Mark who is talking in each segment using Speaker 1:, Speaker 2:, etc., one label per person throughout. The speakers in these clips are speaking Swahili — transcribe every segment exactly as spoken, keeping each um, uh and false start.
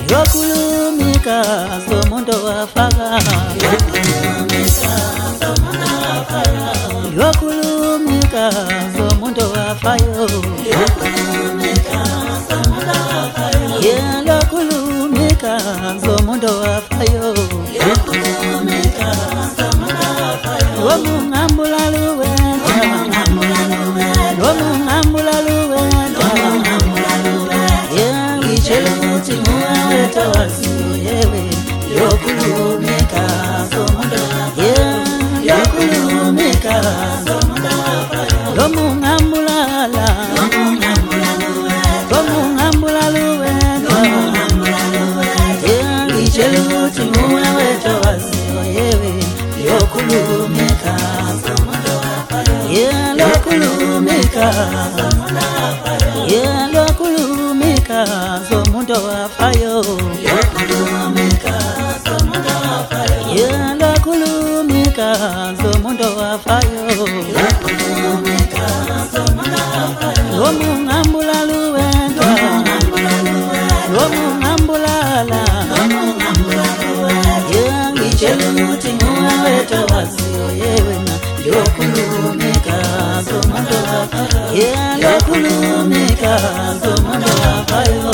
Speaker 1: yokulumika zomuntu wafaka yokulumika zomuntu wafayo yokulumika zomuntu wafayo womungambula luwenda womungambula luwenda yangicheluti muwaweta wasiyo yewe yokulumika zomuntu yokulumika womungambulala womungambula luwenda yangicheluti muwaweta wasiyo yewe yokulumika yokulumika yokulumika zomuntu wafayo yokulumika zomuntu wafayo womungambula luwenda womungambulala yangicheluti muwaweta wasiyo yewe yokulumika zomuntu wafayo yokulumika zomuntu wafayo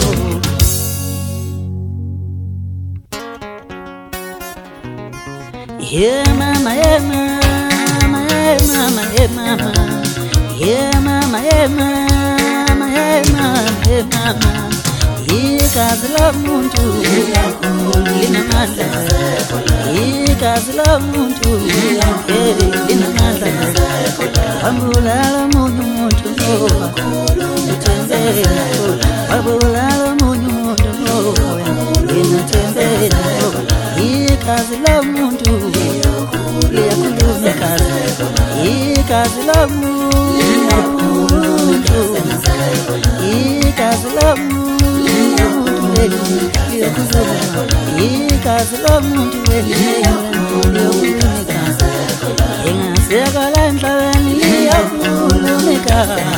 Speaker 1: yeah mama yeah mama yeah mama yeah mama yeah mama yeah mama yeah mama yeah mama ikazi lomuntu linamandla ikazi lomuntu linamandla wabulala munyu muntu nitembela wabulala munyu muntu nitembela ikazi lomuntu liyakulumika ikazi lomuntu ikazi lomuntu ikazi lomuntu liyakulumika ingasekala enhlabeni liyakulumika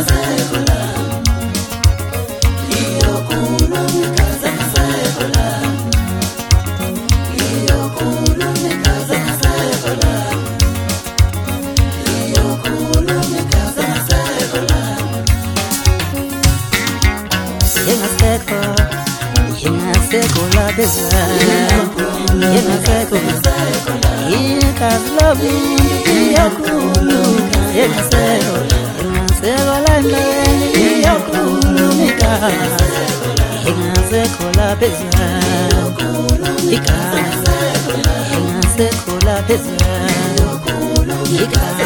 Speaker 1: Yengasekola beza Yengasekola ikazi lomuntu liyakulumika Yengasekola Yengasekola enhlabeni liyakulumika Yengasekola beza ikazi Yengasekola beza ikazi